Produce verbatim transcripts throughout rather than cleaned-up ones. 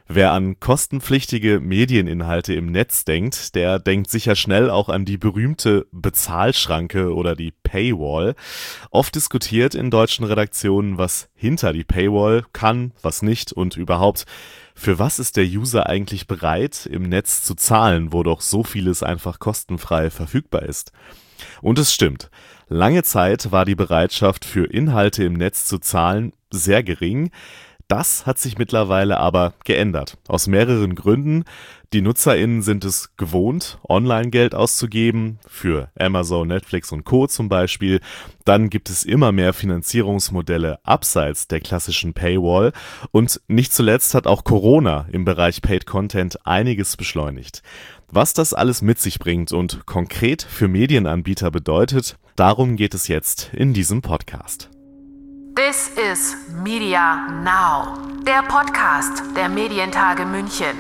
Wer an kostenpflichtige Medieninhalte im Netz denkt, der denkt sicher schnell auch an die berühmte Bezahlschranke oder die Paywall. Oft diskutiert in deutschen Redaktionen, was hinter die Paywall kann, was nicht und überhaupt, für was ist der User eigentlich bereit, im Netz zu zahlen, wo doch so vieles einfach kostenfrei verfügbar ist. Und es stimmt, lange Zeit war die Bereitschaft für Inhalte im Netz zu zahlen sehr gering. Das hat sich mittlerweile aber geändert. Aus mehreren Gründen. Die NutzerInnen sind es gewohnt, Online-Geld auszugeben, für Amazon, Netflix und Co. zum Beispiel. Dann gibt es immer mehr Finanzierungsmodelle abseits der klassischen Paywall. Und nicht zuletzt hat auch Corona im Bereich Paid Content einiges beschleunigt. Was das alles mit sich bringt und konkret für Medienanbieter bedeutet, darum geht es jetzt in diesem Podcast. This is Media Now, der Podcast der Medientage München.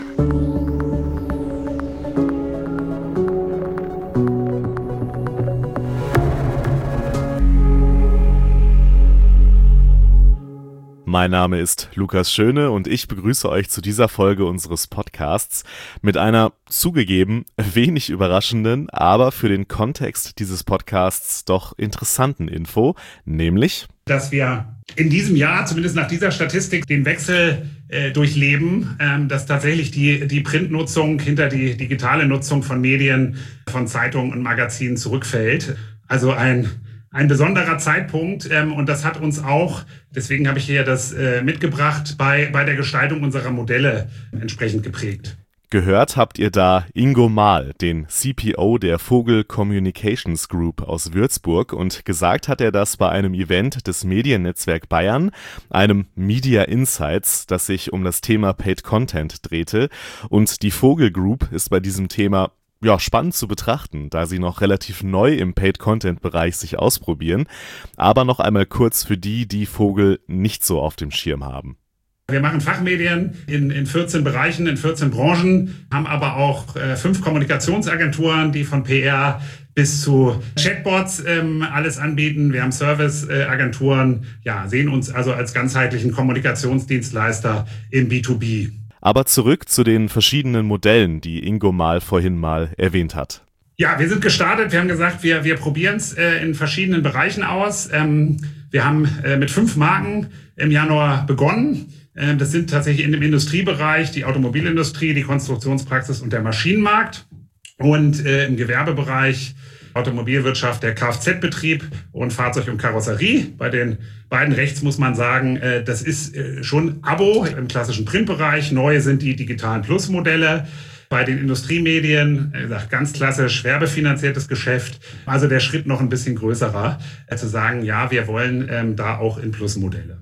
Mein Name ist Lukas Schöne und ich begrüße euch zu dieser Folge unseres Podcasts mit einer zugegeben wenig überraschenden, aber für den Kontext dieses Podcasts doch interessanten Info, nämlich dass wir in diesem Jahr, zumindest nach dieser Statistik, den Wechsel äh, durchleben, ähm, dass tatsächlich die, die Printnutzung hinter die digitale Nutzung von Medien, von Zeitungen und Magazinen zurückfällt. Also ein, ein besonderer Zeitpunkt ähm, und das hat uns auch, deswegen habe ich hier das äh, mitgebracht, bei, bei der Gestaltung unserer Modelle entsprechend geprägt. Gehört habt ihr da Ingo Mahl, den C P O der Vogel Communications Group aus Würzburg, und gesagt hat er das bei einem Event des Mediennetzwerk Bayern, einem Media Insights, das sich um das Thema Paid Content drehte. Und die Vogel Group ist bei diesem Thema ja spannend zu betrachten, da sie noch relativ neu im Paid Content Bereich sich ausprobieren. Aber noch einmal kurz für die, die Vogel nicht so auf dem Schirm haben. Wir machen Fachmedien in, in vierzehn Bereichen, in vierzehn Branchen, haben aber auch äh, fünf Kommunikationsagenturen, die von P R bis zu Chatbots ähm, alles anbieten. Wir haben Serviceagenturen, äh, ja, sehen uns also als ganzheitlichen Kommunikationsdienstleister im B zwei B. Aber zurück zu den verschiedenen Modellen, die Ingo Mahl vorhin mal erwähnt hat. Ja, wir sind gestartet. Wir haben gesagt, wir, wir probieren es äh, in verschiedenen Bereichen aus. Ähm, wir haben äh, mit fünf Marken im Januar begonnen. Das sind tatsächlich in dem Industriebereich die Automobilindustrie, die Konstruktionspraxis und der Maschinenmarkt. Und äh, im Gewerbebereich Automobilwirtschaft, der Kfz-Betrieb und Fahrzeug und Karosserie. Bei den beiden rechts muss man sagen, äh, das ist äh, schon Abo im klassischen Printbereich. Neu sind die digitalen Plus-Modelle. Bei den Industriemedien, wie gesagt, ganz klassisch werbefinanziertes Geschäft. Also der Schritt noch ein bisschen größerer, äh, zu sagen, ja, wir wollen ähm, da auch in Plus-Modelle.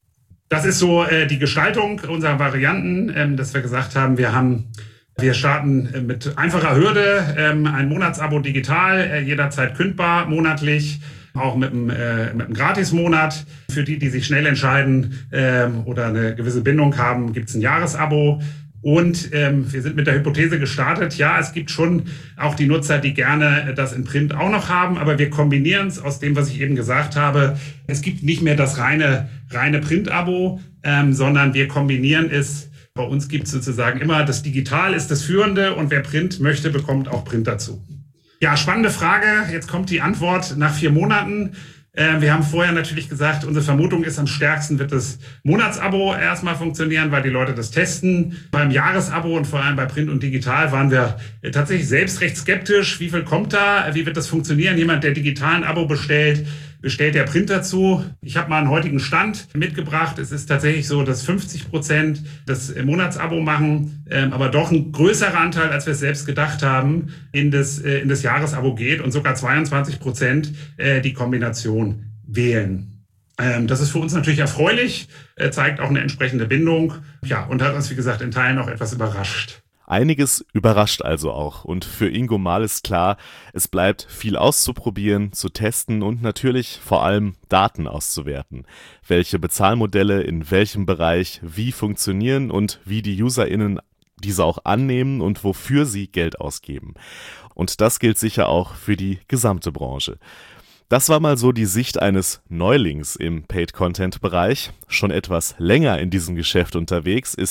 Das ist so äh, die Gestaltung unserer Varianten, ähm, dass wir gesagt haben, wir haben, wir starten äh, mit einfacher Hürde, ähm, ein Monatsabo digital, äh, jederzeit kündbar, monatlich, auch mit einem, äh, mit einem Gratismonat. Für die, die sich schnell entscheiden ähm, oder eine gewisse Bindung haben, gibt es ein Jahresabo. Und ähm, wir sind mit der Hypothese gestartet, ja, es gibt schon auch die Nutzer, die gerne das in Print auch noch haben, aber wir kombinieren es aus dem, was ich eben gesagt habe. Es gibt nicht mehr das reine reine Print-Abo, ähm, sondern wir kombinieren es. Bei uns gibt es sozusagen immer, das Digital ist das Führende und wer Print möchte, bekommt auch Print dazu. Ja, spannende Frage. Jetzt kommt die Antwort nach vier Monaten. Äh, wir haben vorher natürlich gesagt, unsere Vermutung ist, am stärksten wird das Monatsabo erstmal funktionieren, weil die Leute das testen. Beim Jahresabo und vor allem bei Print und Digital waren wir äh, tatsächlich selbst recht skeptisch. Wie viel kommt da? Wie wird das funktionieren? Jemand, der digital ein Abo bestellt, bestellt der Print dazu. Ich habe mal einen heutigen Stand mitgebracht. Es ist tatsächlich so, dass fünfzig Prozent das Monatsabo machen, ähm, aber doch ein größerer Anteil, als wir es selbst gedacht haben, in das, äh, in das Jahresabo geht und sogar zweiundzwanzig Prozent äh, die Kombination wählen. Ähm, das ist für uns natürlich erfreulich, äh, zeigt auch eine entsprechende Bindung, ja, und hat uns, wie gesagt, in Teilen auch etwas überrascht. Einiges überrascht also auch, und für Ingo Mahl ist klar, es bleibt viel auszuprobieren, zu testen und natürlich vor allem Daten auszuwerten. Welche Bezahlmodelle in welchem Bereich wie funktionieren und wie die UserInnen diese auch annehmen und wofür sie Geld ausgeben. Und das gilt sicher auch für die gesamte Branche. Das war mal so die Sicht eines Neulings im Paid-Content-Bereich. Schon etwas länger in diesem Geschäft unterwegs ist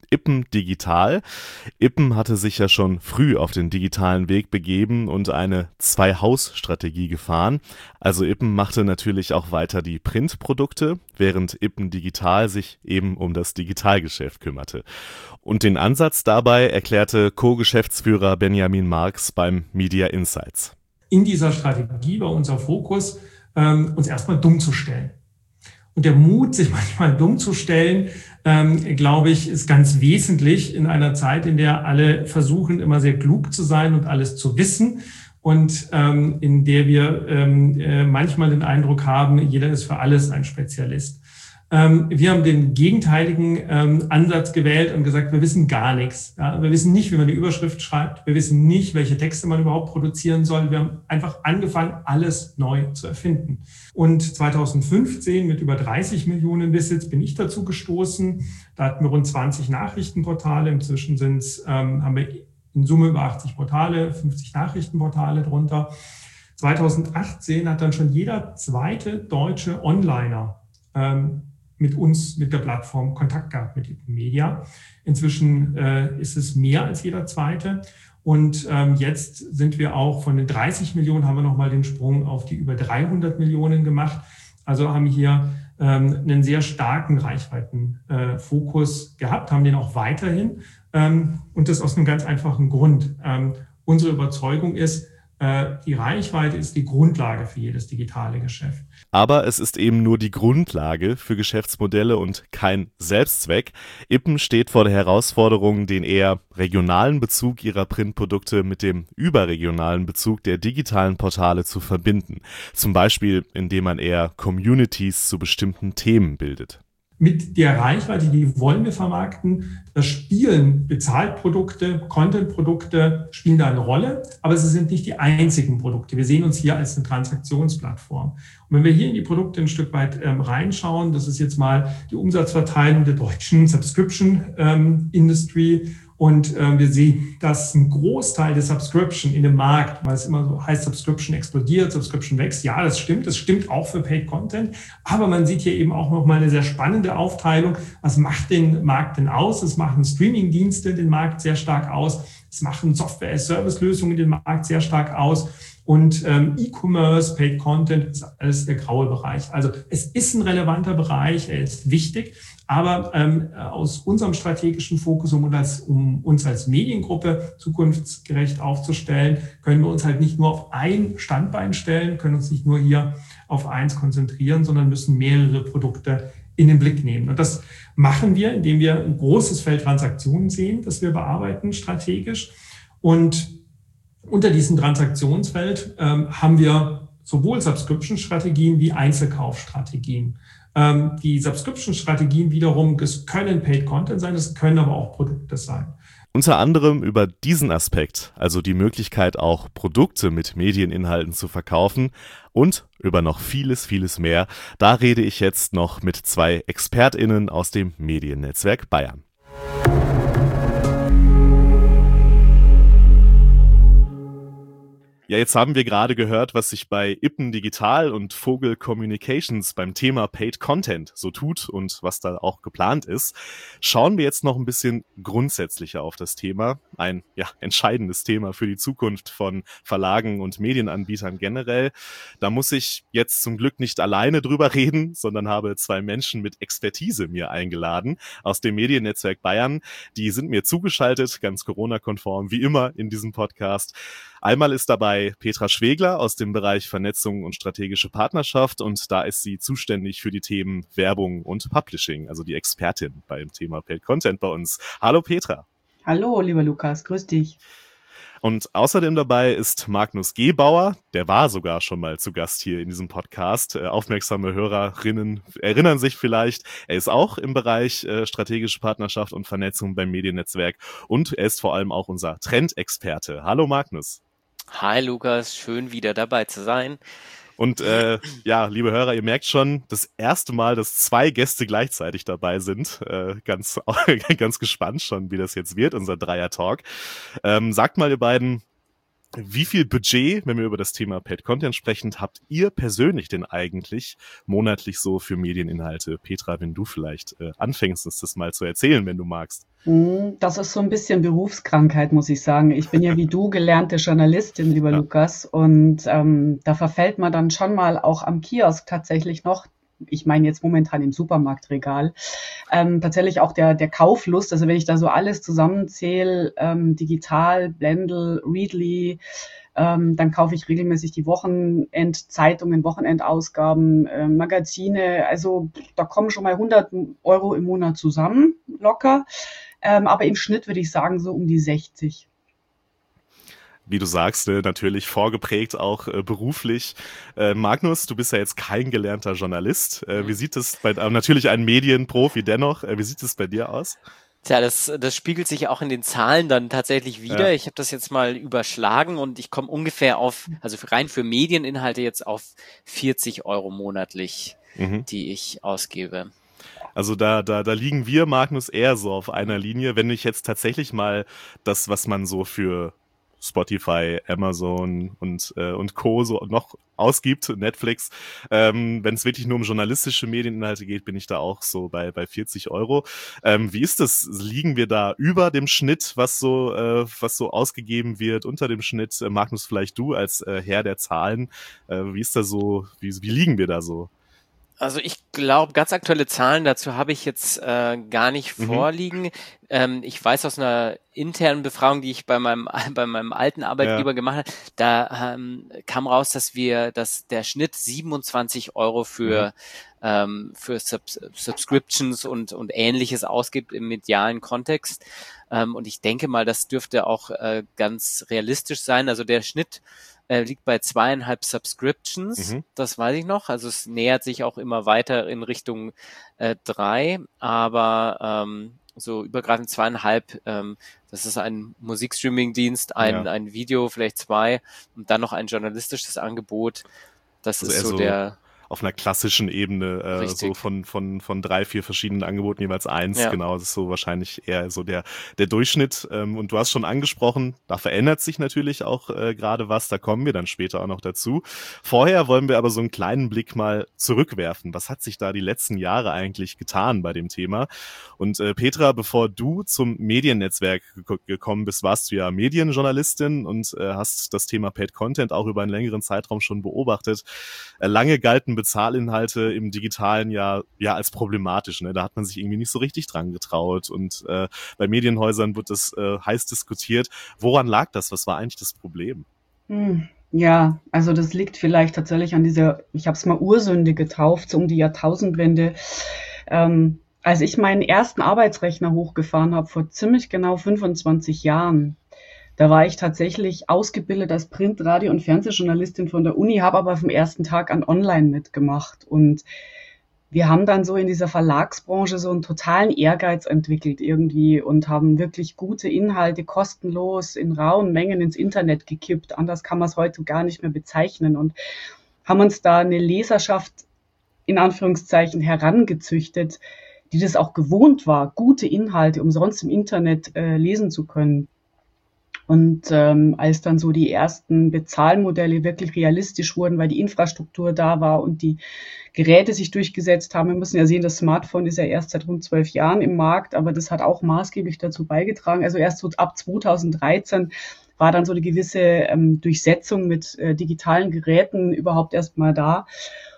Ippen Digital. Ippen hatte sich ja schon früh auf den digitalen Weg begeben und eine Zwei-Haus-Strategie gefahren. Also Ippen machte natürlich auch weiter die Printprodukte, während Ippen Digital sich eben um das Digitalgeschäft kümmerte. Und den Ansatz dabei erklärte Co-Geschäftsführer Benjamin Marx beim Media Insights. In dieser Strategie war unser Fokus, ähm, uns erstmal dumm zu stellen. Und der Mut, sich manchmal dumm zu stellen, ähm, glaube ich, ist ganz wesentlich in einer Zeit, in der alle versuchen, immer sehr klug zu sein und alles zu wissen. Und ähm, in der wir ähm, äh, manchmal den Eindruck haben, jeder ist für alles ein Spezialist. Ähm, wir haben den gegenteiligen ähm, Ansatz gewählt und gesagt, wir wissen gar nichts. Ja? Wir wissen nicht, wie man eine Überschrift schreibt. Wir wissen nicht, welche Texte man überhaupt produzieren soll. Wir haben einfach angefangen, alles neu zu erfinden. Und zweitausendfünfzehn mit über dreißig Millionen Visits bin ich dazu gestoßen. Da hatten wir rund zwanzig Nachrichtenportale. Inzwischen sind's, ähm, haben wir in Summe über achtzig Portale, fünfzig Nachrichtenportale drunter. zweitausendachtzehn hat dann schon jeder zweite deutsche Onliner ähm, mit uns, mit der Plattform Kontakt gehabt, mit Ippen Media. Inzwischen äh, ist es mehr als jeder zweite. Und ähm, jetzt sind wir auch von den dreißig Millionen, haben wir nochmal den Sprung auf die über dreihundert Millionen gemacht. Also haben hier ähm, einen sehr starken Reichweitenfokus äh, gehabt, haben den auch weiterhin. Ähm, und das aus einem ganz einfachen Grund. Ähm, unsere Überzeugung ist, die Reichweite ist die Grundlage für jedes digitale Geschäft. Aber es ist eben nur die Grundlage für Geschäftsmodelle und kein Selbstzweck. Ippen steht vor der Herausforderung, den eher regionalen Bezug ihrer Printprodukte mit dem überregionalen Bezug der digitalen Portale zu verbinden. Zum Beispiel, indem man eher Communities zu bestimmten Themen bildet. Mit der Reichweite, die wollen wir vermarkten. Das Spielen, Bezahlprodukte, Contentprodukte spielen da eine Rolle, aber sie sind nicht die einzigen Produkte. Wir sehen uns hier als eine Transaktionsplattform. Und wenn wir hier in die Produkte ein Stück weit ähm, reinschauen, das ist jetzt mal die Umsatzverteilung der deutschen Subscription ähm, Industry. Und äh, wir sehen, dass ein Großteil der Subscription in dem Markt, weil es immer so heißt, Subscription explodiert, Subscription wächst. Ja, das stimmt. Das stimmt auch für Paid Content. Aber man sieht hier eben auch nochmal eine sehr spannende Aufteilung. Was macht den Markt denn aus? Es machen Streaming-Dienste den Markt sehr stark aus. Es machen Software-as-Service-Lösungen den Markt sehr stark aus. Und ähm, E-Commerce, Paid Content ist alles der graue Bereich. Also es ist ein relevanter Bereich, er ist wichtig. Aber ähm, aus unserem strategischen Fokus, um uns, als, um uns als Mediengruppe zukunftsgerecht aufzustellen, können wir uns halt nicht nur auf ein Standbein stellen, können uns nicht nur hier auf eins konzentrieren, sondern müssen mehrere Produkte in den Blick nehmen. Und das machen wir, indem wir ein großes Feld Transaktionen sehen, das wir bearbeiten strategisch. Und unter diesem Transaktionsfeld ähm, haben wir sowohl Subscription-Strategien wie Einzelkaufstrategien. Ähm, die Subscription-Strategien wiederum, das können Paid Content sein, das können aber auch Produkte sein. Unter anderem über diesen Aspekt, also die Möglichkeit auch Produkte mit Medieninhalten zu verkaufen und über noch vieles, vieles mehr, da rede ich jetzt noch mit zwei ExpertInnen aus dem Mediennetzwerk Bayern. Ja, jetzt haben wir gerade gehört, was sich bei Ippen Digital und Vogel Communications beim Thema Paid Content so tut und was da auch geplant ist. Schauen wir jetzt noch ein bisschen grundsätzlicher auf das Thema. Ein ja, entscheidendes Thema für die Zukunft von Verlagen und Medienanbietern generell. Da muss ich jetzt zum Glück nicht alleine drüber reden, sondern habe zwei Menschen mit Expertise mir eingeladen aus dem Mediennetzwerk Bayern. Die sind mir zugeschaltet, ganz Corona-konform, wie immer in diesem Podcast. Einmal ist dabei Petra Schwegler aus dem Bereich Vernetzung und strategische Partnerschaft und da ist sie zuständig für die Themen Werbung und Publishing, also die Expertin beim Thema Paid Content bei uns. Hallo Petra. Hallo, lieber Lukas, grüß dich. Und außerdem dabei ist Magnus Gebauer, der war sogar schon mal zu Gast hier in diesem Podcast. Äh, aufmerksame Hörerinnen erinnern sich vielleicht, er ist auch im Bereich äh, strategische Partnerschaft und Vernetzung beim Mediennetzwerk und er ist vor allem auch unser Trendexperte. Hallo Magnus. Hi Lukas, schön wieder dabei zu sein. Und äh, ja, liebe Hörer, ihr merkt schon, das erste Mal, dass zwei Gäste gleichzeitig dabei sind. Äh, ganz, ganz gespannt schon, wie das jetzt wird, unser Dreier-Talk. Ähm, sagt mal, ihr beiden, Wie viel Budget, wenn wir über das Thema Paid Content sprechen, habt ihr persönlich denn eigentlich monatlich so für Medieninhalte? Petra, wenn du vielleicht äh, anfängst, uns das mal zu erzählen, wenn du magst. Das ist so ein bisschen Berufskrankheit, muss ich sagen. Ich bin ja wie du gelernte Journalistin, lieber ja. Lukas, und ähm, da verfällt man dann schon mal auch am Kiosk tatsächlich noch, ich meine jetzt momentan im Supermarktregal, ähm, tatsächlich auch der der Kauflust. Also wenn ich da so alles zusammenzähle, ähm, digital, Blendle, Readly, ähm, dann kaufe ich regelmäßig die Wochenendzeitungen, Wochenendausgaben, äh, Magazine. Also da kommen schon mal hundert Euro im Monat zusammen, locker. Ähm, aber im Schnitt würde ich sagen so um die sechzig. Wie du sagst, äh, natürlich vorgeprägt auch äh, beruflich. Äh, Magnus, du bist ja jetzt kein gelernter Journalist. Äh, wie sieht es bei, äh, natürlich ein Medienprofi dennoch, äh, wie sieht es bei dir aus? Tja, das, das spiegelt sich auch in den Zahlen dann tatsächlich wieder. Ja. Ich habe das jetzt mal überschlagen und ich komme ungefähr auf, also rein für Medieninhalte jetzt auf vierzig Euro monatlich, mhm. die ich ausgebe. Also da, da, da liegen wir, Magnus, eher so auf einer Linie. Wenn ich jetzt tatsächlich mal das, was man so für Spotify, Amazon und äh, und Co. so noch ausgibt, Netflix. Ähm, wenn es wirklich nur um journalistische Medieninhalte geht, bin ich da auch so bei bei vierzig Euro. Ähm, wie ist das? Liegen wir da über dem Schnitt, was so äh, was so ausgegeben wird, unter dem Schnitt? Äh, Magnus, vielleicht du als äh, Herr der Zahlen. Äh, wie ist da so? Wie wie liegen wir da so? Also ich glaube, ganz aktuelle Zahlen dazu habe ich jetzt äh, gar nicht mhm. vorliegen. Ähm, ich weiß aus einer internen Befragung, die ich bei meinem bei meinem alten Arbeitgeber ja. gemacht habe, da ähm, kam raus, dass wir, dass der Schnitt siebenundzwanzig Euro für mhm. ähm, für Subs- Subscriptions und und Ähnliches ausgibt im medialen Kontext. Ähm, und ich denke mal, das dürfte auch äh, ganz realistisch sein. Also der Schnitt äh, liegt bei zweieinhalb Subscriptions, mhm. das weiß ich noch. Also es nähert sich auch immer weiter in Richtung äh, drei, aber ähm, so übergreifend zweieinhalb, ähm, das ist ein Musikstreaming-Dienst, ein, ja. ein Video, vielleicht zwei und dann noch ein journalistisches Angebot. Das also ist so, so der... auf einer klassischen Ebene, äh, so von von von drei, vier verschiedenen Angeboten jeweils eins, ja. genau, das ist so wahrscheinlich eher so der der Durchschnitt. Ähm, und du hast schon angesprochen, da verändert sich natürlich auch äh, gerade was, da kommen wir dann später auch noch dazu. Vorher wollen wir aber so einen kleinen Blick mal zurückwerfen. Was hat sich da die letzten Jahre eigentlich getan bei dem Thema? Und äh, Petra, bevor du zum Mediennetzwerk ge- gekommen bist, warst du ja Medienjournalistin und äh, hast das Thema Paid Content auch über einen längeren Zeitraum schon beobachtet. Äh, lange galten Bezahlinhalte im Digitalen ja ja als problematisch. Ne? Da hat man sich irgendwie nicht so richtig dran getraut und äh, bei Medienhäusern wird das äh, heiß diskutiert. Woran lag das? Was war eigentlich das Problem? Hm, ja, also das liegt vielleicht tatsächlich an dieser, ich habe es mal Ursünde getauft, so um die Jahrtausendwende. Ähm, als ich meinen ersten Arbeitsrechner hochgefahren habe, vor ziemlich genau fünfundzwanzig Jahren, da war ich tatsächlich ausgebildet als Print-, Radio- und Fernsehjournalistin von der Uni, habe aber vom ersten Tag an online mitgemacht. Und wir haben dann so in dieser Verlagsbranche so einen totalen Ehrgeiz entwickelt irgendwie und haben wirklich gute Inhalte kostenlos in rauen Mengen ins Internet gekippt. Anders kann man es heute gar nicht mehr bezeichnen. Und haben uns da eine Leserschaft in Anführungszeichen herangezüchtet, die das auch gewohnt war, gute Inhalte umsonst im Internet äh, lesen zu können. Und ähm, als dann so die ersten Bezahlmodelle wirklich realistisch wurden, weil die Infrastruktur da war und die Geräte sich durchgesetzt haben, wir müssen ja sehen, das Smartphone ist ja erst seit rund zwölf Jahren im Markt, aber das hat auch maßgeblich dazu beigetragen. Also erst so ab zweitausenddreizehn war dann so eine gewisse ähm, Durchsetzung mit äh, digitalen Geräten überhaupt erst mal da.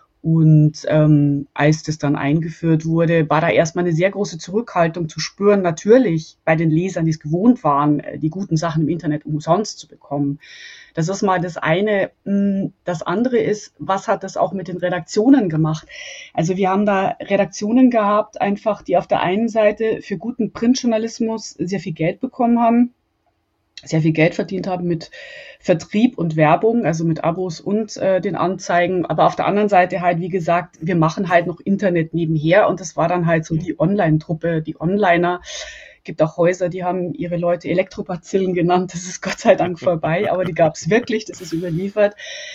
Und ähm, als das dann eingeführt wurde, war da erstmal eine sehr große Zurückhaltung zu spüren, natürlich bei den Lesern, die es gewohnt waren, die guten Sachen im Internet umsonst zu bekommen. Das ist mal das eine. Das andere ist, was hat das auch mit den Redaktionen gemacht? Also wir haben da Redaktionen gehabt, einfach, die auf der einen Seite für guten Printjournalismus sehr viel Geld bekommen haben, sehr viel Geld verdient haben mit Vertrieb und Werbung, also mit Abos und äh, den Anzeigen. Aber auf der anderen Seite halt, wie gesagt, wir machen halt noch Internet nebenher und das war dann halt so die Online-Truppe, die Onliner. Gibt auch Häuser, die haben ihre Leute Elektropazillen genannt. Das ist Gott sei Dank vorbei, aber die gab es wirklich, das ist überliefert.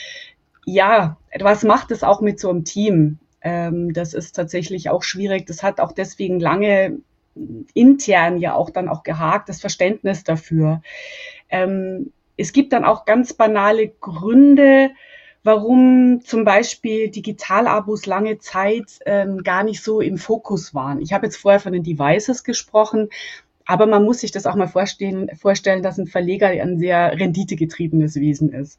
Ja, was macht es auch mit so einem Team? Ähm, das ist tatsächlich auch schwierig. Das hat auch deswegen lange intern ja auch dann auch gehakt, das Verständnis dafür. Ähm, es gibt dann auch ganz banale Gründe, warum zum Beispiel Digitalabos lange Zeit ähm, gar nicht so im Fokus waren. Ich habe jetzt vorher von den Devices gesprochen, aber man muss sich das auch mal vorstellen, vorstellen, dass ein Verleger ein sehr renditegetriebenes Wesen ist.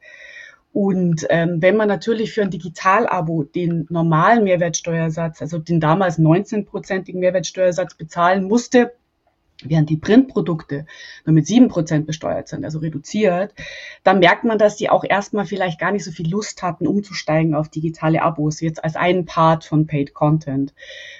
Und ähm, wenn man natürlich für ein Digitalabo den normalen Mehrwertsteuersatz, also den damals neunzehnprozentigen Mehrwertsteuersatz bezahlen musste, während die Printprodukte nur mit sieben Prozent besteuert sind, also reduziert, dann merkt man, dass die auch erstmal vielleicht gar nicht so viel Lust hatten, umzusteigen auf digitale Abos, jetzt als einen Part von Paid Content.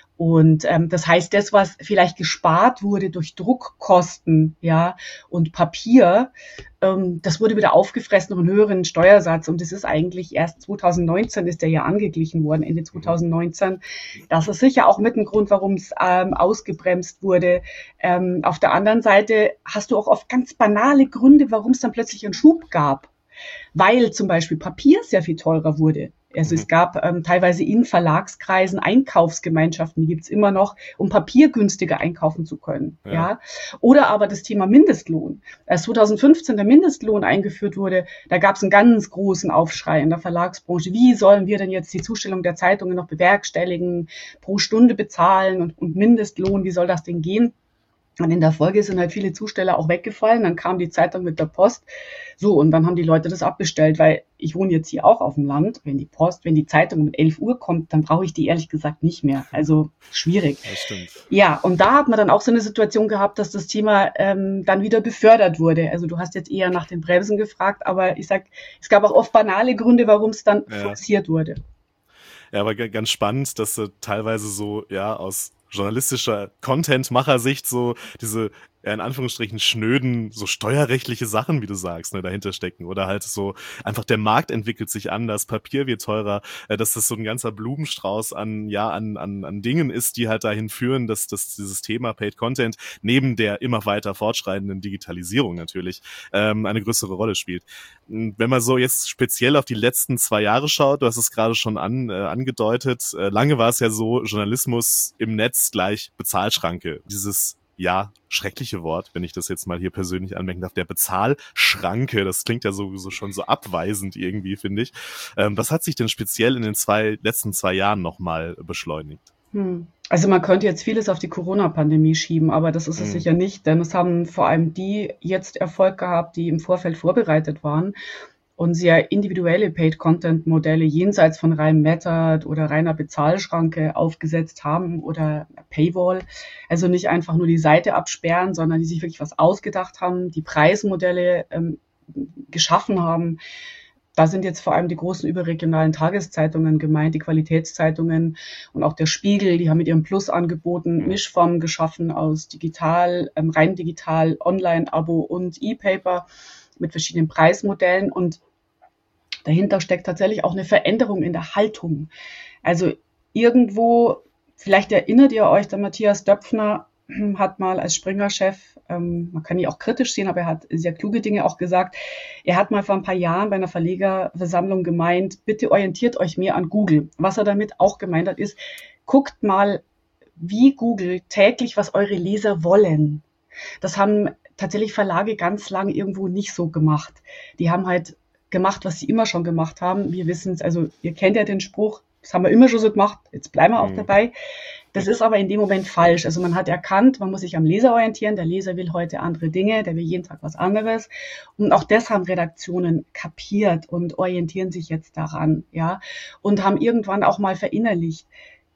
Und ähm, das heißt, das, was vielleicht gespart wurde durch Druckkosten, ja, und Papier, ähm, das wurde wieder aufgefressen durch einen höheren Steuersatz. Und das ist eigentlich erst zwanzig neunzehn ist der ja angeglichen worden, Ende zwanzig neunzehn. Das ist sicher auch mit ein Grund, warum es ähm, ausgebremst wurde. Ähm, auf der anderen Seite hast du auch oft ganz banale Gründe, warum es dann plötzlich einen Schub gab. Weil zum Beispiel Papier sehr viel teurer wurde. Also es gab ähm, teilweise in Verlagskreisen Einkaufsgemeinschaften, die gibt's immer noch, um Papier günstiger einkaufen zu können. Ja. ja. Oder aber das Thema Mindestlohn. Als zwanzig fünfzehn der Mindestlohn eingeführt wurde, da gab's einen ganz großen Aufschrei in der Verlagsbranche. Wie sollen wir denn jetzt die Zustellung der Zeitungen noch bewerkstelligen, pro Stunde bezahlen und, und Mindestlohn, wie soll das denn gehen? Und in der Folge sind halt viele Zusteller auch weggefallen. Dann kam die Zeitung mit der Post. So, und dann haben die Leute das abbestellt, weil ich wohne jetzt hier auch auf dem Land. Wenn die Post, wenn die Zeitung um elf Uhr kommt, dann brauche ich die ehrlich gesagt nicht mehr. Also schwierig. Das stimmt. Ja, und da hat man dann auch so eine Situation gehabt, dass das Thema ähm, dann wieder befördert wurde. Also du hast jetzt eher nach den Bremsen gefragt, aber ich sag, es gab auch oft banale Gründe, warum es dann ja. forciert wurde. Ja, aber g- ganz spannend, dass du teilweise so, ja, aus journalistischer Content-Macher-Sicht so diese, ja, in Anführungsstrichen schnöden, so steuerrechtliche Sachen, wie du sagst, ne, dahinter stecken. Oder halt so, einfach der Markt entwickelt sich anders, Papier wird teurer, äh, dass das so ein ganzer Blumenstrauß an, ja, an, an, an Dingen ist, die halt dahin führen, dass, dass dieses Thema Paid Content neben der immer weiter fortschreitenden Digitalisierung natürlich ähm, eine größere Rolle spielt. Wenn man so jetzt speziell auf die letzten zwei Jahre schaut, du hast es gerade schon an, äh, angedeutet, äh, lange war es ja so, Journalismus im Netz gleich Bezahlschranke. Dieses ja, schreckliche Wort, wenn ich das jetzt mal hier persönlich anmerken darf, der Bezahlschranke, das klingt ja sowieso schon so abweisend irgendwie, finde ich. Ähm, was hat sich denn speziell in den zwei letzten zwei Jahren nochmal beschleunigt? Hm. Also man könnte jetzt vieles auf die Corona-Pandemie schieben, aber das ist es hm. sicher nicht, denn es haben vor allem die jetzt Erfolg gehabt, die im Vorfeld vorbereitet waren und sehr individuelle Paid-Content-Modelle jenseits von reinem Method oder reiner Bezahlschranke aufgesetzt haben oder Paywall. Also nicht einfach nur die Seite absperren, sondern die sich wirklich was ausgedacht haben, die Preismodelle ähm, geschaffen haben. Da sind jetzt vor allem die großen überregionalen Tageszeitungen gemeint, die Qualitätszeitungen und auch der Spiegel, die haben mit ihrem Plus-Angeboten Mischformen geschaffen aus digital, ähm, rein digital, Online-Abo und E-Paper mit verschiedenen Preismodellen, und dahinter steckt tatsächlich auch eine Veränderung in der Haltung. Also irgendwo, vielleicht erinnert ihr euch, der Matthias Döpfner hat mal als Springer-Chef, ähm, man kann ihn auch kritisch sehen, aber er hat sehr kluge Dinge auch gesagt. Er hat mal vor ein paar Jahren bei einer Verlegerversammlung gemeint, bitte orientiert euch mehr an Google. Was er damit auch gemeint hat, ist, guckt mal, wie Google täglich, was eure Leser wollen. Das haben tatsächlich Verlage ganz lang irgendwo nicht so gemacht. Die haben halt gemacht, was sie immer schon gemacht haben. Wir wissen es, also ihr kennt ja den Spruch, das haben wir immer schon so gemacht, jetzt bleiben wir auch dabei. Das ist aber in dem Moment falsch. Also man hat erkannt, man muss sich am Leser orientieren. Der Leser will heute andere Dinge, der will jeden Tag was anderes. Und auch das haben Redaktionen kapiert und orientieren sich jetzt daran, ja, und haben irgendwann auch mal verinnerlicht.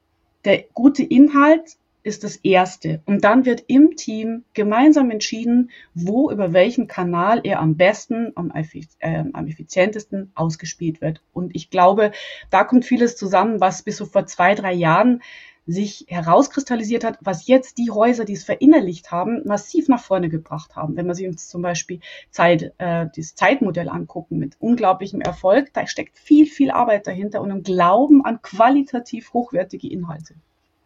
Der gute Inhalt ist das Erste. Und dann wird im Team gemeinsam entschieden, wo, über welchen Kanal er am besten, am, äh, am effizientesten ausgespielt wird. Und ich glaube, da kommt vieles zusammen, was bis so vor zwei, drei Jahren sich herauskristallisiert hat, was jetzt die Häuser, die es verinnerlicht haben, massiv nach vorne gebracht haben. Wenn wir sich uns zum Beispiel Zeit, äh, das Zeitmodell angucken mit unglaublichem Erfolg, da steckt viel, viel Arbeit dahinter und ein Glauben an qualitativ hochwertige Inhalte.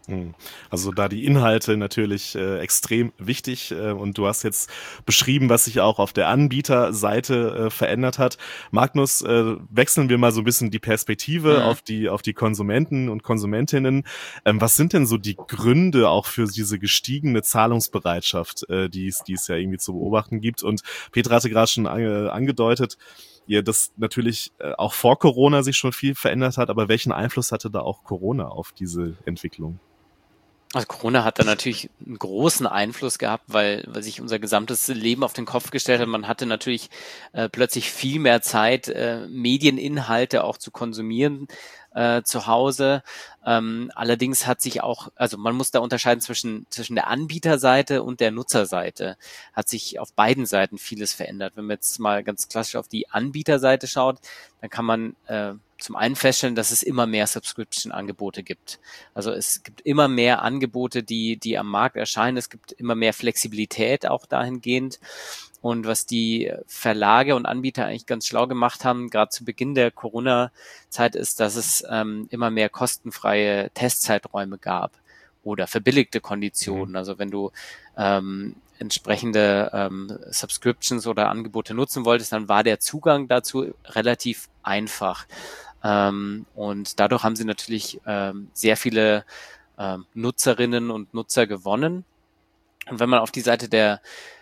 Also da die Inhalte natürlich äh, extrem wichtig äh, und du hast jetzt beschrieben, was sich auch auf der Anbieterseite äh, verändert hat. Magnus, äh, wechseln wir mal so ein bisschen die Perspektive mhm. auf die auf die Konsumenten und Konsumentinnen. Ähm, was sind denn so die Gründe auch für diese gestiegene Zahlungsbereitschaft, äh, die es die es ja irgendwie zu beobachten gibt? Und Petra hatte gerade schon ange, angedeutet, ja, dass natürlich äh, auch vor Corona sich schon viel verändert hat, aber welchen Einfluss hatte da auch Corona auf diese Entwicklung? Also Corona hat da natürlich einen großen Einfluss gehabt, weil, weil sich unser gesamtes Leben auf den Kopf gestellt hat. Man hatte natürlich äh, plötzlich viel mehr Zeit, äh, Medieninhalte auch zu konsumieren äh, zu Hause. Ähm, allerdings hat sich auch, also man muss da unterscheiden zwischen zwischen der Anbieterseite und der Nutzerseite. Hat sich auf beiden Seiten vieles verändert. Wenn man jetzt mal ganz klassisch auf die Anbieterseite schaut, dann kann man äh, zum einen feststellen, dass es immer mehr Subscription-Angebote gibt. Also es gibt immer mehr Angebote, die die am Markt erscheinen. Es gibt immer mehr Flexibilität auch dahingehend. Und was die Verlage und Anbieter eigentlich ganz schlau gemacht haben, gerade zu Beginn der Corona-Zeit, ist, dass es ähm, immer mehr kostenfreie Testzeiträume gab oder verbilligte Konditionen. Also wenn du ähm, entsprechende ähm, Subscriptions oder Angebote nutzen wolltest, dann war der Zugang dazu relativ einfach. Ähm, und dadurch haben sie natürlich ähm, sehr viele ähm, Nutzerinnen und Nutzer gewonnen. Und wenn man auf die Seite der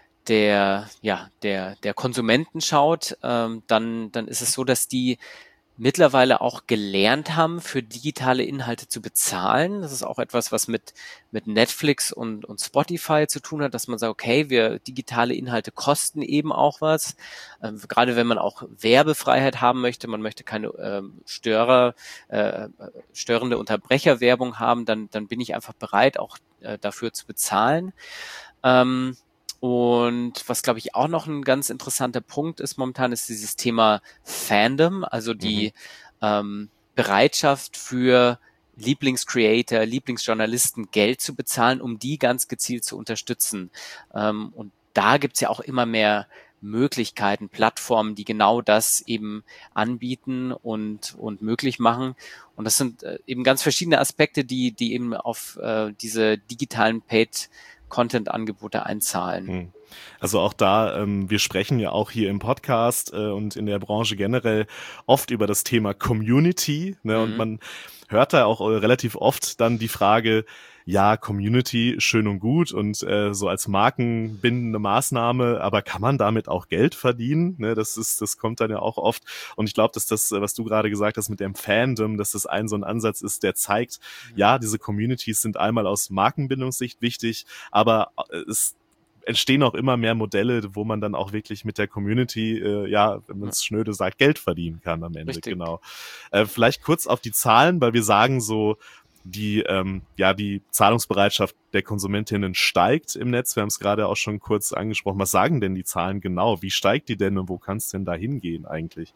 der ja der der Konsumenten schaut, ähm, dann dann ist es so, dass die mittlerweile auch gelernt haben, für digitale Inhalte zu bezahlen. Das ist auch etwas, was mit mit Netflix und und Spotify zu tun hat, dass man sagt, okay, wir digitale Inhalte kosten eben auch was. Ähm, gerade wenn man auch Werbefreiheit haben möchte, man möchte keine ähm, Störer, äh, störende Unterbrecherwerbung haben, dann dann bin ich einfach bereit, auch äh, dafür zu bezahlen. Ähm, Und was, glaube ich, auch noch ein ganz interessanter Punkt ist momentan, ist dieses Thema Fandom, also die mhm. ähm, Bereitschaft für Lieblingscreator, Lieblingsjournalisten Geld zu bezahlen, um die ganz gezielt zu unterstützen. Ähm, und da gibt's ja auch immer mehr Möglichkeiten, Plattformen, die genau das eben anbieten und und möglich machen. Und das sind äh, eben ganz verschiedene Aspekte, die die eben auf äh, diese digitalen Paid Content-Angebote einzahlen. Also auch da, ähm, wir sprechen ja auch hier im Podcast äh, und in der Branche generell oft über das Thema Community, ne? Mhm. Und man hört da auch relativ oft dann die Frage, ja, Community, schön und gut und äh, so als markenbindende Maßnahme, aber kann man damit auch Geld verdienen? Ne, das ist, das kommt dann ja auch oft. Und ich glaube, dass das, was du gerade gesagt hast mit dem Fandom, dass das ein so ein Ansatz ist, der zeigt, ja, diese Communities sind einmal aus Markenbindungssicht wichtig, aber es entstehen auch immer mehr Modelle, wo man dann auch wirklich mit der Community, äh, ja, wenn man es schnöde sagt, Geld verdienen kann am Ende. Richtig. Genau. Äh, vielleicht kurz auf die Zahlen, weil wir sagen so, die ähm, ja die Zahlungsbereitschaft der Konsumentinnen steigt im Netz. Wir haben es gerade auch schon kurz angesprochen. Was sagen denn die Zahlen genau? Wie steigt die denn und wo kann es denn da hingehen eigentlich?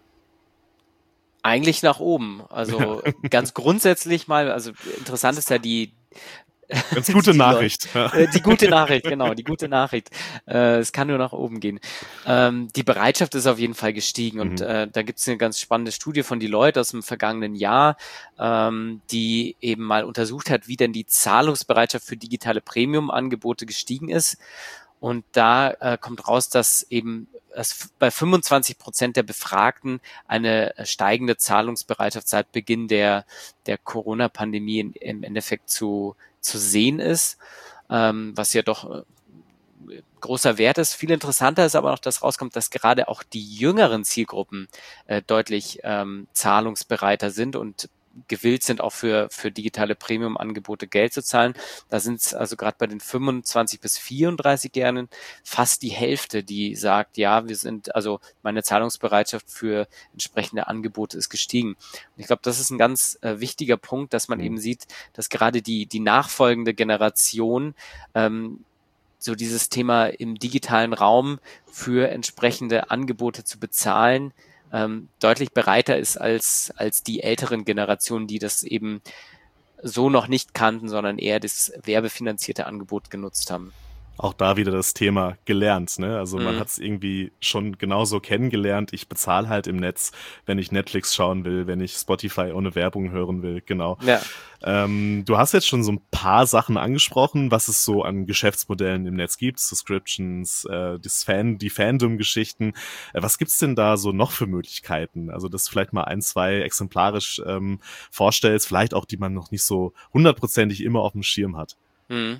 Eigentlich nach oben. Also ganz grundsätzlich mal, also interessant ist ja die Ganz gute Nachricht. Leute, die gute Nachricht, genau, die gute Nachricht. Äh, es kann nur nach oben gehen. Ähm, die Bereitschaft ist auf jeden Fall gestiegen und mhm. äh, da gibt es eine ganz spannende Studie von Deloitte aus dem vergangenen Jahr, ähm, die eben mal untersucht hat, wie denn die Zahlungsbereitschaft für digitale Premium-Angebote gestiegen ist. Und da äh, kommt raus, dass eben dass bei fünfundzwanzig Prozent der Befragten eine steigende Zahlungsbereitschaft seit Beginn der der Corona-Pandemie in, im Endeffekt zu zu sehen ist, ähm, was ja doch äh, großer Wert ist. Viel interessanter ist aber noch, dass rauskommt, dass gerade auch die jüngeren Zielgruppen äh, deutlich ähm, zahlungsbereiter sind und gewillt sind, auch für für digitale Premium-Angebote Geld zu zahlen. Da sind es also gerade bei den fünfundzwanzig bis vierunddreißig-Jährigen fast die Hälfte, die sagt, ja, wir sind, also meine Zahlungsbereitschaft für entsprechende Angebote ist gestiegen. Und ich glaube, das ist ein ganz äh, wichtiger Punkt, dass man eben sieht, dass gerade die die nachfolgende Generation ähm, so dieses Thema im digitalen Raum für entsprechende Angebote zu bezahlen, ähm, deutlich bereiter ist als als die älteren Generationen, die das eben so noch nicht kannten, sondern eher das werbefinanzierte Angebot genutzt haben. Auch da wieder das Thema gelernt, ne? Also man Mhm. hat es irgendwie schon genauso kennengelernt. Ich bezahle halt im Netz, wenn ich Netflix schauen will, wenn ich Spotify ohne Werbung hören will, genau. Ja. Ähm, du hast jetzt schon so ein paar Sachen angesprochen, was es so an Geschäftsmodellen im Netz gibt, Subscriptions, äh, das Fan, die Fandom-Geschichten. Äh, was gibt's denn da so noch für Möglichkeiten? Also das vielleicht mal ein, zwei exemplarisch ähm, vorstellst, vielleicht auch, die man noch nicht so hundertprozentig immer auf dem Schirm hat. Mhm.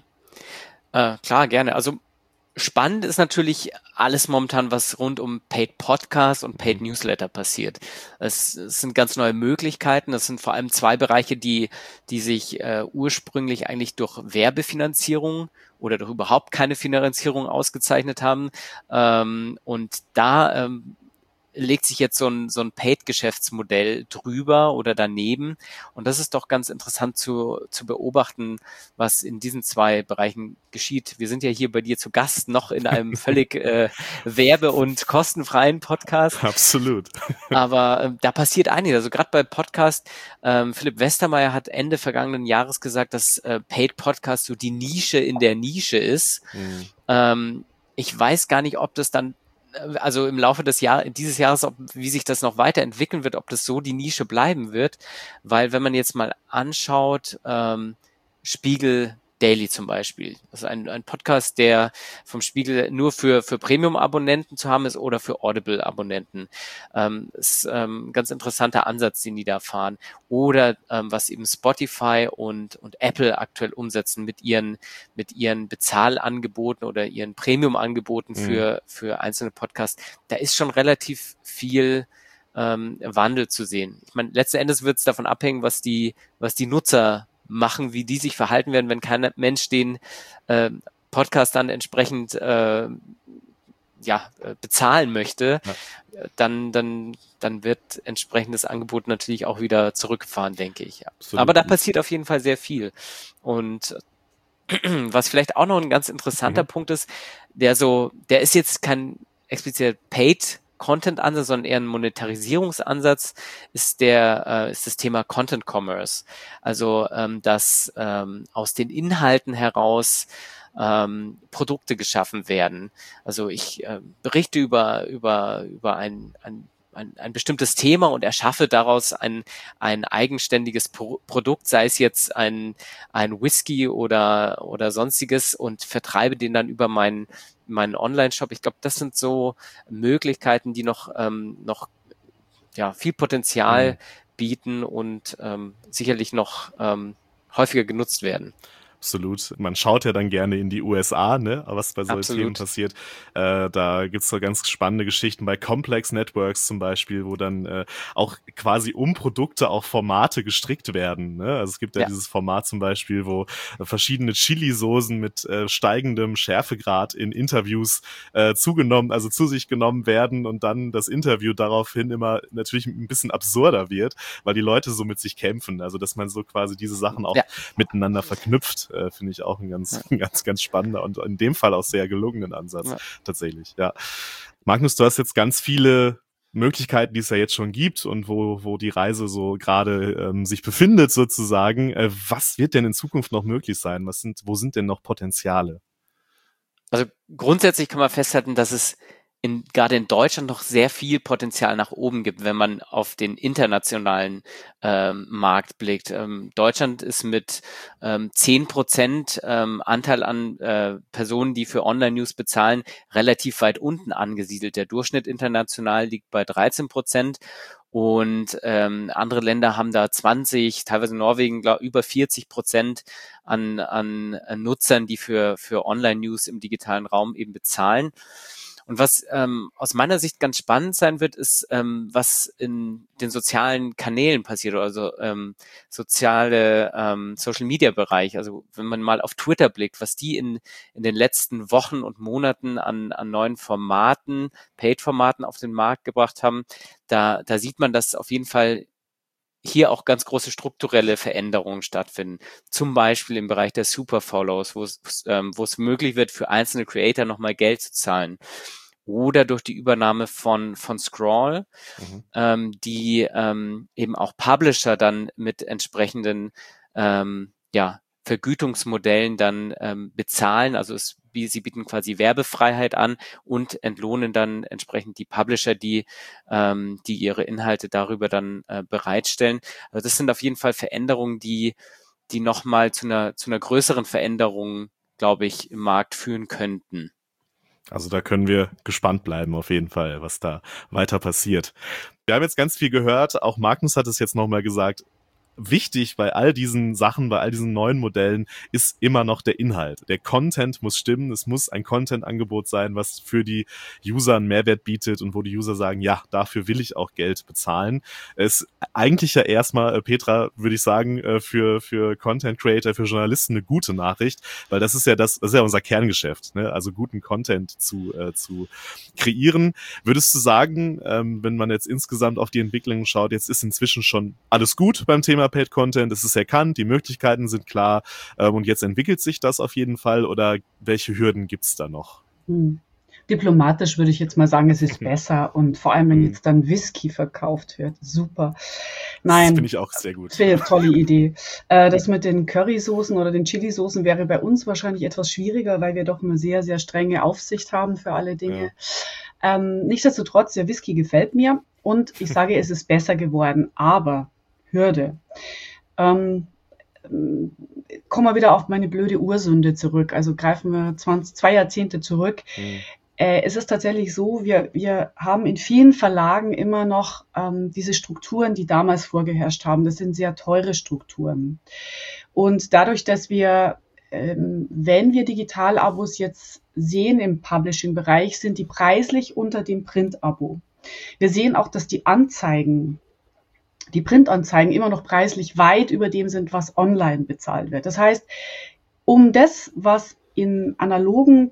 Äh, klar, gerne. Also spannend ist natürlich alles momentan, was rund um Paid Podcast und Paid Newsletter passiert. Es, es sind ganz neue Möglichkeiten. Das sind vor allem zwei Bereiche, die, die sich äh, ursprünglich eigentlich durch Werbefinanzierung oder durch überhaupt keine Finanzierung ausgezeichnet haben. Ähm, und da ähm, legt sich jetzt so ein, so ein Paid-Geschäftsmodell drüber oder daneben. Und das ist doch ganz interessant zu, zu beobachten, was in diesen zwei Bereichen geschieht. Wir sind ja hier bei dir zu Gast, noch in einem völlig äh, werbe- und kostenfreien Podcast. Absolut. Aber ähm, da passiert einiges. Also gerade bei Podcast, ähm, Philipp Westermeier hat Ende vergangenen Jahres gesagt, dass äh, Paid Podcast so die Nische in der Nische ist. Mhm. Ähm, ich weiß gar nicht, ob das dann also im Laufe des Jahres, dieses Jahres, ob, wie sich das noch weiterentwickeln wird, ob das so die Nische bleiben wird, weil wenn man jetzt mal anschaut, ähm, Spiegel Daily zum Beispiel, das ist ein, ein Podcast, der vom Spiegel nur für, für Premium-Abonnenten zu haben ist oder für Audible-Abonnenten. Ähm, ist ähm, ein ganz interessanter Ansatz, den die da fahren. Oder ähm, was eben Spotify und, und Apple aktuell umsetzen mit ihren, mit ihren Bezahlangeboten oder ihren Premium-Angeboten für, mhm. für einzelne Podcasts. Da ist schon relativ viel ähm, Wandel zu sehen. Ich meine, letzten Endes wird es davon abhängen, was die, was die Nutzer machen, wie die sich verhalten werden, wenn kein Mensch den äh, Podcast dann entsprechend äh, ja, bezahlen möchte, ja. dann, dann, dann wird entsprechendes Angebot natürlich auch wieder zurückgefahren, denke ich. Ja. Aber da passiert auf jeden Fall sehr viel. Und was vielleicht auch noch ein ganz interessanter mhm. Punkt ist, der so, der ist jetzt kein explizit Paid Content-Ansatz, sondern eher ein Monetarisierungsansatz, ist der äh, ist das Thema Content Commerce. Also ähm, dass ähm, aus den Inhalten heraus ähm, Produkte geschaffen werden. Also ich äh, berichte über über über ein, ein Ein, ein bestimmtes Thema und erschaffe daraus ein, ein eigenständiges Pro- Produkt, sei es jetzt ein, ein Whisky oder, oder sonstiges und vertreibe den dann über meinen, meinen Online-Shop. Ich glaube, das sind so Möglichkeiten, die noch, ähm, noch ja, viel Potenzial mhm. bieten und ähm, sicherlich noch ähm, häufiger genutzt werden. Absolut. Man schaut ja dann gerne in die U S A, ne, was bei solchen Absolut. Themen passiert. Äh, da gibt's so ganz spannende Geschichten bei Complex Networks zum Beispiel, wo dann äh, auch quasi um Produkte auch Formate gestrickt werden. Ne? Also es gibt ja, ja dieses Format zum Beispiel, wo äh, verschiedene Chili-Soßen mit äh, steigendem Schärfegrad in Interviews äh, zugenommen, also zu sich genommen werden und dann das Interview daraufhin immer natürlich ein bisschen absurder wird, weil die Leute so mit sich kämpfen. Also dass man so quasi diese Sachen auch ja. miteinander verknüpft. Äh, finde ich auch ein ganz, ja. ein ganz, ganz spannender und in dem Fall auch sehr gelungenen Ansatz, ja. tatsächlich, ja. Magnus, du hast jetzt ganz viele Möglichkeiten, die es ja jetzt schon gibt und wo, wo die Reise so gerade ähm, sich befindet sozusagen. Äh, was wird denn in Zukunft noch möglich sein? Was sind, wo sind denn noch Potenziale? Also grundsätzlich kann man festhalten, dass es in, gerade in Deutschland noch sehr viel Potenzial nach oben gibt, wenn man auf den internationalen ähm, Markt blickt. Ähm, Deutschland ist mit ähm, zehn Prozent ähm, Anteil an äh, Personen, die für Online-News bezahlen, relativ weit unten angesiedelt. Der Durchschnitt international liegt bei dreizehn Prozent. Und ähm, andere Länder haben da zwanzig, teilweise Norwegen glaub, über vierzig Prozent an, an, an Nutzern, die für, für Online-News im digitalen Raum eben bezahlen. Und was ähm, aus meiner Sicht ganz spannend sein wird, ist, ähm, was in den sozialen Kanälen passiert, also ähm, soziale ähm, Social-Media-Bereich. Also wenn man mal auf Twitter blickt, was die in in den letzten Wochen und Monaten an an neuen Formaten, Paid-Formaten auf den Markt gebracht haben, da da sieht man, dass auf jeden Fall hier auch ganz große strukturelle Veränderungen stattfinden. Zum Beispiel im Bereich der Superfollows, wo es, ähm, wo es möglich wird, für einzelne Creator nochmal Geld zu zahlen. Oder durch die Übernahme von, von Scroll, mhm. ähm, die ähm, eben auch Publisher dann mit entsprechenden ähm, ja, Vergütungsmodellen dann ähm, bezahlen. Also es sie bieten quasi Werbefreiheit an und entlohnen dann entsprechend die Publisher, die, ähm, die ihre Inhalte darüber dann äh, bereitstellen. Also das sind auf jeden Fall Veränderungen, die, die nochmal zu einer, zu einer größeren Veränderung, glaube ich, im Markt führen könnten. Also da können wir gespannt bleiben auf jeden Fall, was da weiter passiert. Wir haben jetzt ganz viel gehört, auch Magnus hat es jetzt nochmal gesagt, wichtig bei all diesen Sachen, bei all diesen neuen Modellen ist immer noch der Inhalt. Der Content muss stimmen, es muss ein Content-Angebot sein, was für die User einen Mehrwert bietet und wo die User sagen, ja, dafür will ich auch Geld bezahlen. Es ist eigentlich ja erstmal, Petra, würde ich sagen, für für Content-Creator, für Journalisten eine gute Nachricht, weil das ist ja das, das ist ja unser Kerngeschäft, ne? Also guten Content zu äh, zu kreieren. Würdest du sagen, ähm, wenn man jetzt insgesamt auf die Entwicklung schaut, jetzt ist inzwischen schon alles gut beim Thema Paid Content, es ist erkannt, die Möglichkeiten sind klar ähm, und jetzt entwickelt sich das auf jeden Fall oder welche Hürden gibt's da noch? Hm. Diplomatisch würde ich jetzt mal sagen, es ist besser und vor allem, wenn hm. jetzt dann Whisky verkauft wird, super. Nein, das finde ich auch sehr gut. Das wäre eine tolle Idee. Äh, das mit den Currysoßen oder den Chilisoßen wäre bei uns wahrscheinlich etwas schwieriger, weil wir doch eine sehr, sehr strenge Aufsicht haben für alle Dinge. Ja. Ähm, nichtsdestotrotz, der Whisky gefällt mir und ich sage, es ist besser geworden, aber Hürde. Ähm, kommen wir wieder auf meine blöde Ursünde zurück. Also greifen wir zwanzig, zwei Jahrzehnte zurück. Mhm. Äh, es ist tatsächlich so, wir, wir haben in vielen Verlagen immer noch ähm, diese Strukturen, die damals vorgeherrscht haben. Das sind sehr teure Strukturen. Und dadurch, dass wir, ähm, wenn wir Digital-Abos jetzt sehen im Publishing-Bereich, sind die preislich unter dem Print-Abo. Wir sehen auch, dass die Anzeigen die Printanzeigen immer noch preislich weit über dem sind, was online bezahlt wird. Das heißt, um das, was im analogen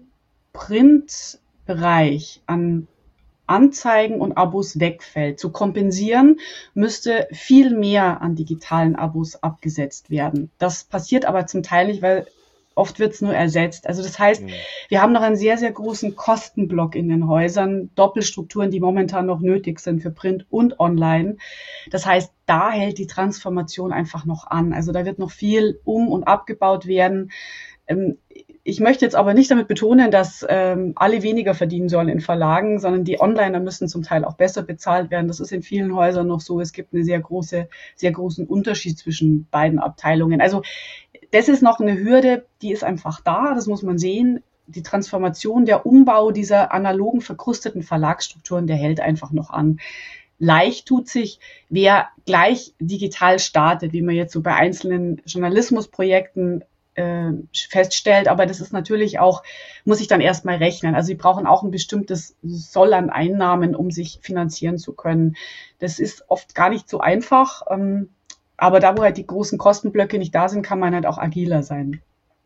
Printbereich an Anzeigen und Abos wegfällt, zu kompensieren, müsste viel mehr an digitalen Abos abgesetzt werden. Das passiert aber zum Teil nicht, weil oft wird es nur ersetzt. Also das heißt, mhm. wir haben noch einen sehr, sehr großen Kostenblock in den Häusern, Doppelstrukturen, die momentan noch nötig sind für Print und Online. Das heißt, da hält die Transformation einfach noch an. Also da wird noch viel um- und abgebaut werden. Ähm, ich möchte jetzt aber nicht damit betonen, dass ähm, alle weniger verdienen sollen in Verlagen, sondern die Onliner müssen zum Teil auch besser bezahlt werden. Das ist in vielen Häusern noch so. Es gibt einen sehr große, sehr großen Unterschied zwischen beiden Abteilungen. Also das ist noch eine Hürde, die ist einfach da, das muss man sehen. Die Transformation, der Umbau dieser analogen, verkrusteten Verlagsstrukturen, der hält einfach noch an. Leicht tut sich, wer gleich digital startet, wie man jetzt so bei einzelnen Journalismusprojekten äh, feststellt. Aber das ist natürlich auch, muss ich dann erstmal rechnen. Also sie brauchen auch ein bestimmtes Soll an Einnahmen, um sich finanzieren zu können. Das ist oft gar nicht so einfach. Ähm, Aber da, wo halt die großen Kostenblöcke nicht da sind, kann man halt auch agiler sein.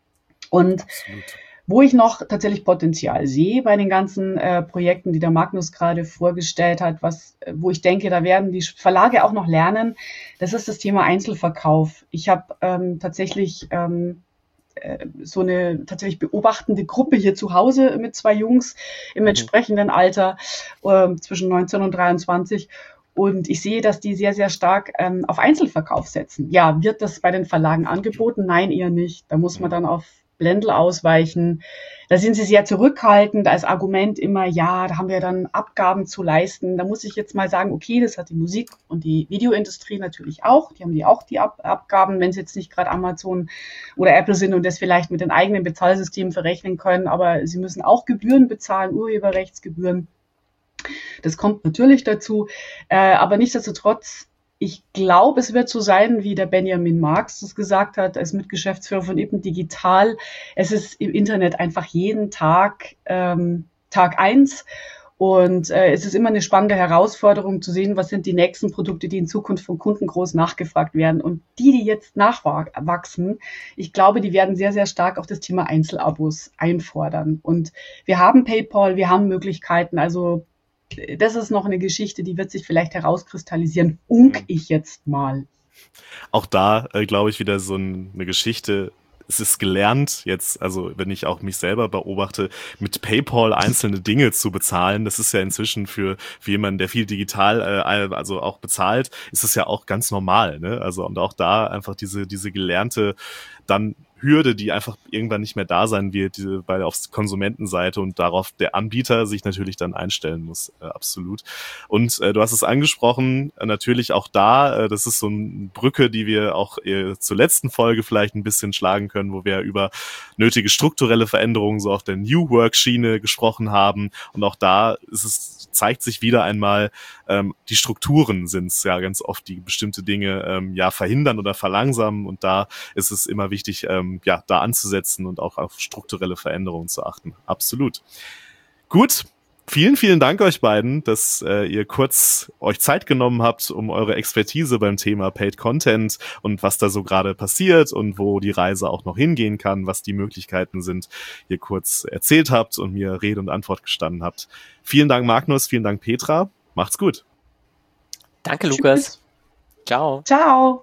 Und Absolut. Wo ich noch tatsächlich Potenzial sehe bei den ganzen äh, Projekten, die der Magnus gerade vorgestellt hat, was, wo ich denke, da werden die Verlage auch noch lernen, das ist das Thema Einzelverkauf. Ich habe ähm, tatsächlich ähm, äh, so eine tatsächlich beobachtende Gruppe hier zu Hause mit zwei Jungs im mhm. entsprechenden Alter äh, zwischen neunzehn und dreiundzwanzig. Und ich sehe, dass die sehr, sehr stark ähm, auf Einzelverkauf setzen. Ja, wird das bei den Verlagen angeboten? Nein, eher nicht. Da muss man dann auf Blendl ausweichen. Da sind sie sehr zurückhaltend. Als Argument immer, ja, da haben wir dann Abgaben zu leisten. Da muss ich jetzt mal sagen, okay, das hat die Musik- und die Videoindustrie natürlich auch. Die haben die auch die Ab- Abgaben, wenn sie jetzt nicht gerade Amazon oder Apple sind und das vielleicht mit den eigenen Bezahlsystemen verrechnen können. Aber sie müssen auch Gebühren bezahlen, Urheberrechtsgebühren. Das kommt natürlich dazu, äh, aber nichtsdestotrotz, ich glaube, es wird so sein, wie der Benjamin Marx das gesagt hat, als Mitgeschäftsführer von Ippen Digital. Es ist im Internet einfach jeden Tag ähm, Tag eins und äh, es ist immer eine spannende Herausforderung zu sehen, was sind die nächsten Produkte, die in Zukunft von Kunden groß nachgefragt werden. Und die, die jetzt nachwachsen, ich glaube, die werden sehr, sehr stark auf das Thema Einzelabos einfordern. Und wir haben PayPal, wir haben Möglichkeiten, also das ist noch eine Geschichte, die wird sich vielleicht herauskristallisieren. Unk ich jetzt mal. Auch da, äh, glaube ich, wieder so ein, eine Geschichte. Es ist gelernt jetzt, also wenn ich auch mich selber beobachte, mit PayPal einzelne Dinge zu bezahlen, das ist ja inzwischen für, für jemanden, der viel digital, äh, also auch bezahlt, ist das ja auch ganz normal, ne? Also und auch da einfach diese diese gelernte dann Hürde, die einfach irgendwann nicht mehr da sein wird, die, weil auf Konsumentenseite und darauf der Anbieter sich natürlich dann einstellen muss, äh, absolut. Und äh, du hast es angesprochen, äh, natürlich auch da, äh, das ist so eine Brücke, die wir auch äh, zur letzten Folge vielleicht ein bisschen schlagen können, wo wir über nötige strukturelle Veränderungen so auf der New Work-Schiene gesprochen haben. Und auch da ist es, zeigt sich wieder einmal, ähm, die Strukturen sind es ja ganz oft, die bestimmte Dinge ähm, ja verhindern oder verlangsamen. Und da ist es immer wichtig, ähm, ja, da anzusetzen und auch auf strukturelle Veränderungen zu achten. Absolut. Gut. Vielen, vielen Dank euch beiden, dass äh, ihr kurz euch Zeit genommen habt, um eure Expertise beim Thema Paid Content und was da so gerade passiert und wo die Reise auch noch hingehen kann, was die Möglichkeiten sind, ihr kurz erzählt habt und mir Rede und Antwort gestanden habt. Vielen Dank, Magnus, vielen Dank, Petra. Macht's gut. Danke, Lukas. Tschüss. Ciao. Ciao.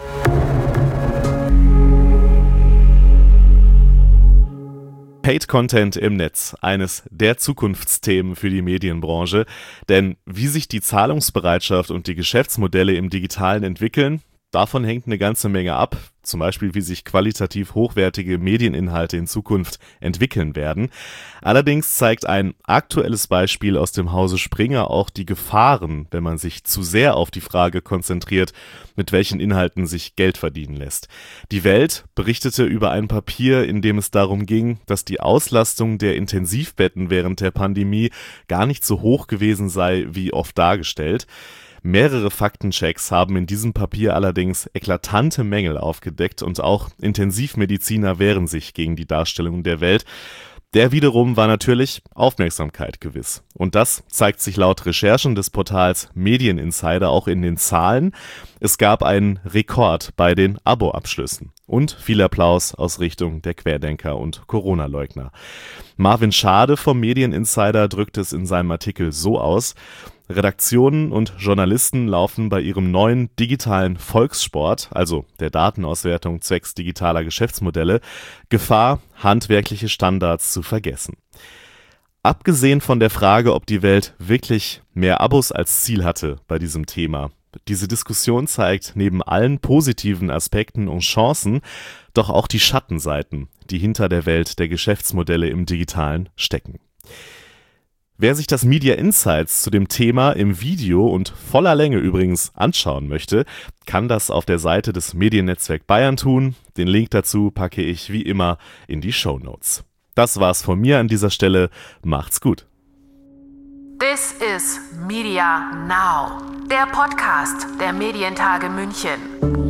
Paid Content im Netz, eines der Zukunftsthemen für die Medienbranche. Denn wie sich die Zahlungsbereitschaft und die Geschäftsmodelle im Digitalen entwickeln, davon hängt eine ganze Menge ab. Zum Beispiel, wie sich qualitativ hochwertige Medieninhalte in Zukunft entwickeln werden. Allerdings zeigt ein aktuelles Beispiel aus dem Hause Springer auch die Gefahren, wenn man sich zu sehr auf die Frage konzentriert, mit welchen Inhalten sich Geld verdienen lässt. Die Welt berichtete über ein Papier, in dem es darum ging, dass die Auslastung der Intensivbetten während der Pandemie gar nicht so hoch gewesen sei, wie oft dargestellt. Mehrere Faktenchecks haben in diesem Papier allerdings eklatante Mängel aufgedeckt und auch Intensivmediziner wehren sich gegen die Darstellung der Welt. Der wiederum war natürlich Aufmerksamkeit gewiss. Und das zeigt sich laut Recherchen des Portals Medieninsider auch in den Zahlen. Es gab einen Rekord bei den Abo-Abschlüssen. Und viel Applaus aus Richtung der Querdenker und Corona-Leugner. Marvin Schade vom Medieninsider drückt es in seinem Artikel so aus: Redaktionen und Journalisten laufen bei ihrem neuen digitalen Volkssport, also der Datenauswertung zwecks digitaler Geschäftsmodelle, Gefahr, handwerkliche Standards zu vergessen. Abgesehen von der Frage, ob die Welt wirklich mehr Abos als Ziel hatte bei diesem Thema, diese Diskussion zeigt neben allen positiven Aspekten und Chancen doch auch die Schattenseiten, die hinter der Welt der Geschäftsmodelle im Digitalen stecken. Wer sich das Media Insights zu dem Thema im Video und voller Länge übrigens anschauen möchte, kann das auf der Seite des Mediennetzwerk Bayern tun. Den Link dazu packe ich wie immer in die Shownotes. Das war's von mir an dieser Stelle. Macht's gut. This is Media Now, der Podcast der Medientage München.